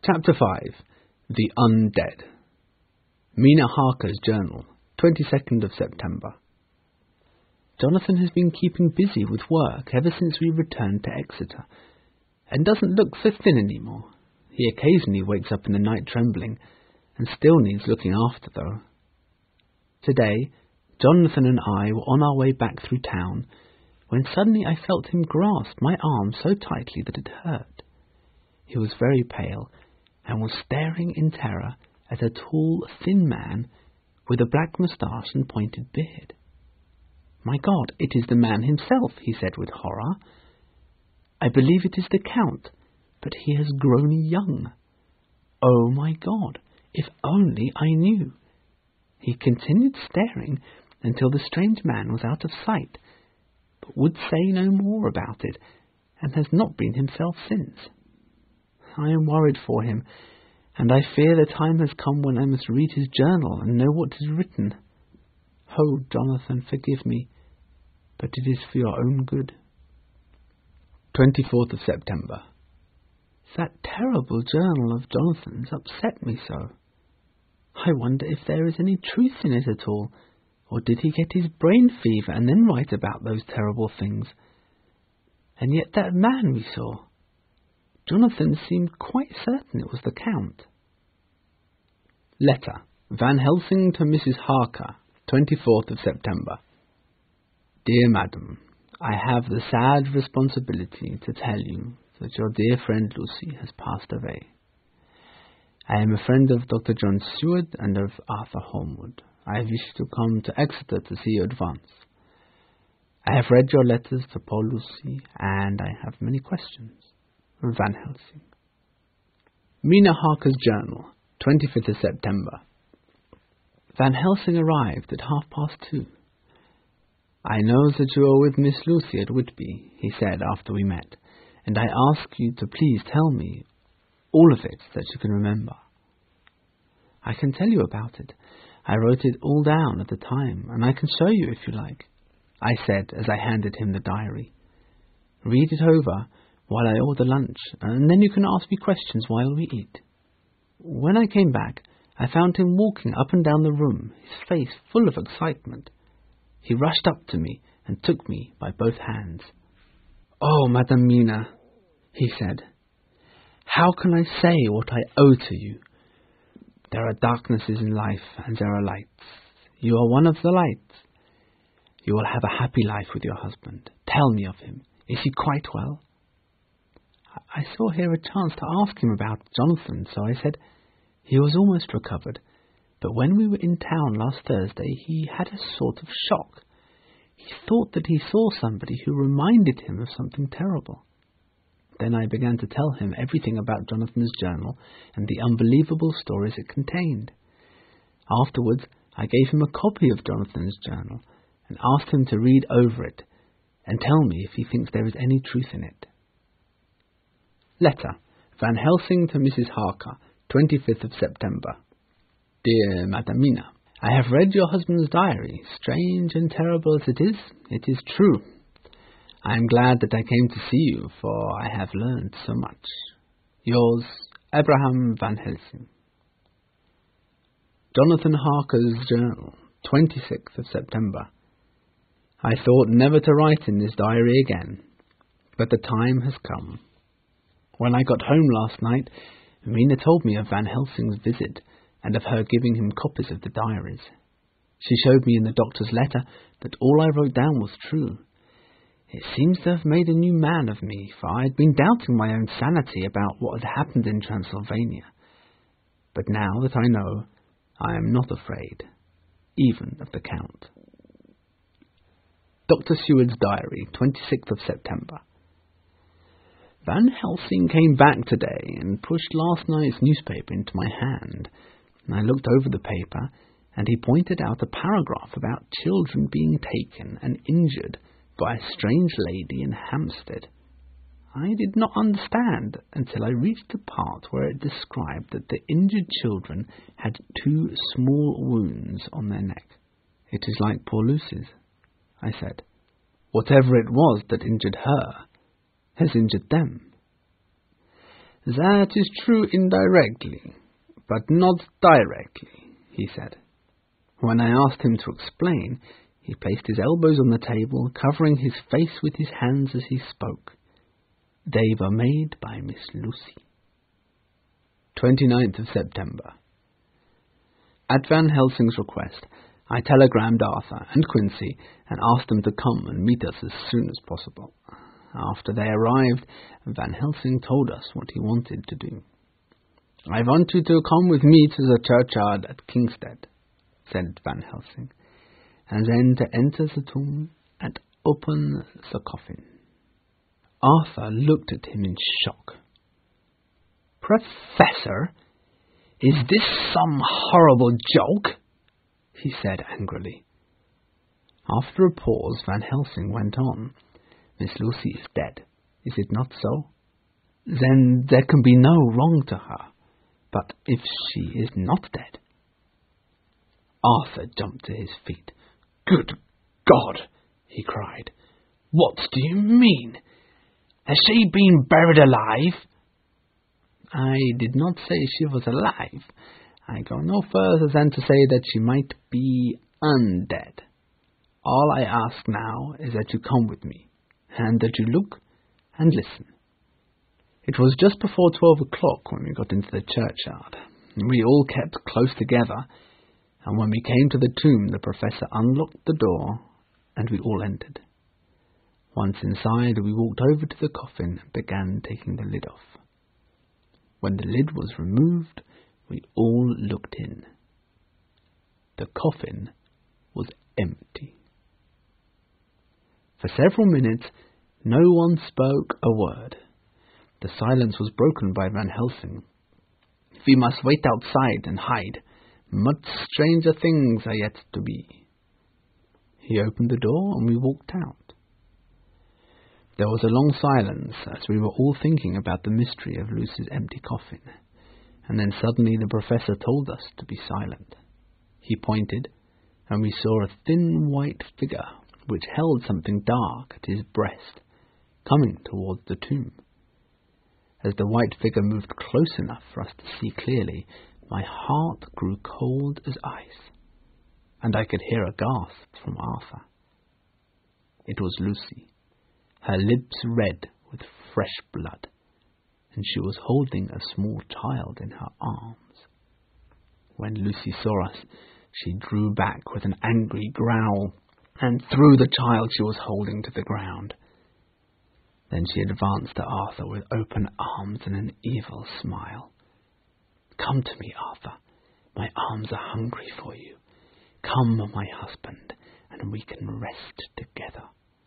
Chapter 5. The Undead. Mina Harker's Journal, 22nd of September. Jonathan has been keeping busy with work ever since we returned to Exeter, and doesn't look so thin anymore. He occasionally wakes up in the night trembling, and still needs looking after though. Today, Jonathan and I were on our way back through town, when suddenly I felt him grasp my arm so tightly that it hurt. He was very pale, and was staring in terror at a tall, thin man with a black moustache and pointed beard. "My God, it is the man himself," he said with horror. "I believe it is the Count, but he has grown young. Oh my God, if only I knew." He continued staring until the strange man was out of sight, but would say no more about it, and has not been himself since. I am worried for him, and I fear the time has come when I must read his journal and know what is written. Oh, Jonathan, forgive me, but it is for your own good. 24th of September. That terrible journal of Jonathan's upset me so. I wonder if there is any truth in it at all, or did he get his brain fever and then write about those terrible things? And yet that man we saw, Jonathan seemed quite certain it was the Count. Letter. Van Helsing to Mrs. Harker, 24th of September. Dear Madam, I have the sad responsibility to tell you that your dear friend Lucy has passed away. I am a friend of Dr. John Seward and of Arthur Holmwood. I wish to come to Exeter to see you at once. I have read your letters to poor Lucy, and I have many questions. Van Helsing. Mina Harker's Journal, 25th of September. Van Helsing arrived at 2:30. "I know that you are with Miss Lucy at Whitby," he said after we met, "and I ask you to please tell me all of it that you can remember." "I can tell you about it. I wrote it all down at the time, and I can show you if you like," I said as I handed him the diary. "Read it over while I order lunch, and then you can ask me questions while we eat." When I came back, I found him walking up and down the room, his face full of excitement. He rushed up to me and took me by both hands. "Oh, Madam Mina," he said, "how can I say what I owe to you? There are darknesses in life, and there are lights. You are one of the lights. You will have a happy life with your husband. Tell me of him. Is he quite well?" I saw here a chance to ask him about Jonathan, so I said he was almost recovered, but when we were in town last Thursday he had a sort of shock. He thought that he saw somebody who reminded him of something terrible. Then I began to tell him everything about Jonathan's journal and the unbelievable stories it contained. Afterwards I gave him a copy of Jonathan's journal and asked him to read over it and tell me if he thinks there is any truth in it. Letter. Van Helsing to Mrs. Harker, 25th of September. Dear Madam Mina, I have read your husband's diary. Strange and terrible as it is true. I am glad that I came to see you, for I have learned so much. Yours, Abraham Van Helsing. Jonathan Harker's Journal, 26th of September. I thought never to write in this diary again, but the time has come. When I got home last night, Mina told me of Van Helsing's visit, and of her giving him copies of the diaries. She showed me in the doctor's letter that all I wrote down was true. It seems to have made a new man of me, for I had been doubting my own sanity about what had happened in Transylvania. But now that I know, I am not afraid, even of the Count. Dr. Seward's Diary, 26th of September. Van Helsing came back today and pushed last night's newspaper into my hand. I looked over the paper, and he pointed out a paragraph about children being taken and injured by a strange lady in Hampstead. I did not understand until I reached the part where it described that the injured children had 2 small wounds on their neck. "It is like poor Lucy's," I said. "Whatever it was that injured her has injured them." That is true indirectly, but not directly, he said. When I asked him to explain, he placed his elbows on the table, covering his face with his hands as he spoke. They were made by Miss Lucy. 29th of September. At Van Helsing's request, I telegrammed Arthur and Quincy and asked them to come and meet us as soon as possible. After they arrived, Van Helsing told us what he wanted to do. "I want you to come with me to the churchyard at Kingstead," said Van Helsing, "and then to enter the tomb and open the coffin." Arthur looked at him in shock. "Professor, is this some horrible joke?" he said angrily. After a pause, Van Helsing went on. "Miss Lucy is dead, is it not so? Then there can be no wrong to her. But if she is not dead—" Arthur jumped to his feet. "Good God!" he cried. "What do you mean? Has she been buried alive?" "I did not say she was alive. I go no further than to say that she might be undead. All I ask now is that you come with me, and that you look and listen." It was just before 12 o'clock when we got into the churchyard. We all kept close together, and when we came to the tomb, the professor unlocked the door, and we all entered. Once inside, we walked over to the coffin and began taking the lid off. When the lid was removed, we all looked in. The coffin was empty. For several minutes, no one spoke a word. The silence was broken by Van Helsing. "We must wait outside and hide. Much stranger things are yet to be." He opened the door and we walked out. There was a long silence as we were all thinking about the mystery of Lucy's empty coffin, and then suddenly the professor told us to be silent. He pointed, and we saw a thin white figure which held something dark at his breast, coming towards the tomb. As the white figure moved close enough for us to see clearly, my heart grew cold as ice, and I could hear a gasp from Arthur. It was Lucy, her lips red with fresh blood, and she was holding a small child in her arms. When Lucy saw us, she drew back with an angry growl and threw the child she was holding to the ground. Then she advanced to Arthur with open arms and an evil smile. "Come to me, Arthur. My arms are hungry for you. Come, my husband, and we can rest together."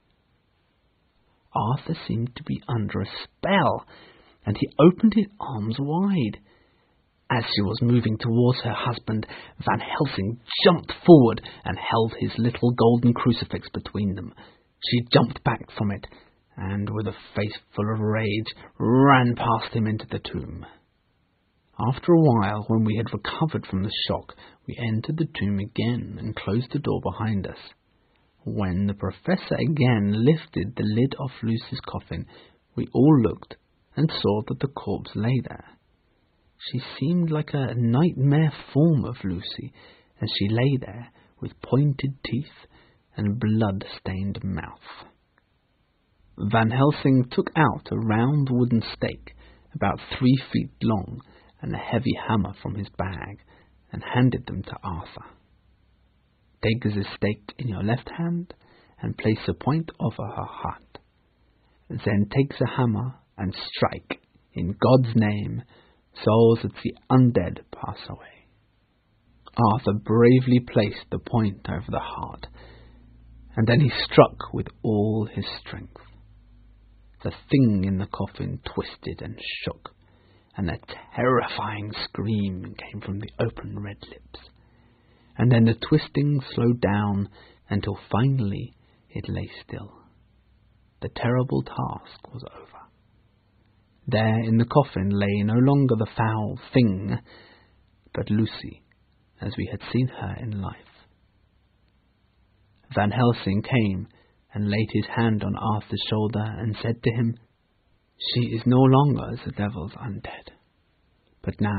Arthur seemed to be under a spell, and he opened his arms wide. As she was moving towards her husband, Van Helsing jumped forward and held his little golden crucifix between them. She jumped back from it, and with a face full of rage, ran past him into the tomb. After a while, when we had recovered from the shock, we entered the tomb again and closed the door behind us. When the professor again lifted the lid off Lucy's coffin, we all looked and saw that the corpse lay there. She seemed like a nightmare form of Lucy, as she lay there with pointed teeth and blood-stained mouth. Van Helsing took out a round wooden stake, about 3 feet long, and a heavy hammer from his bag, and handed them to Arthur. "Take this stake in your left hand, and place the point over her heart. Then take the hammer and strike, in God's name, so that the undead pass away." Arthur bravely placed the point over the heart, and then he struck with all his strength. The thing in the coffin twisted and shook, and a terrifying scream came from the open red lips. And then the twisting slowed down until finally it lay still. The terrible task was over. There in the coffin lay no longer the foul thing, but Lucy, as we had seen her in life. Van Helsing came and laid his hand on Arthur's shoulder and said to him, She is no longer the devil's undead, but now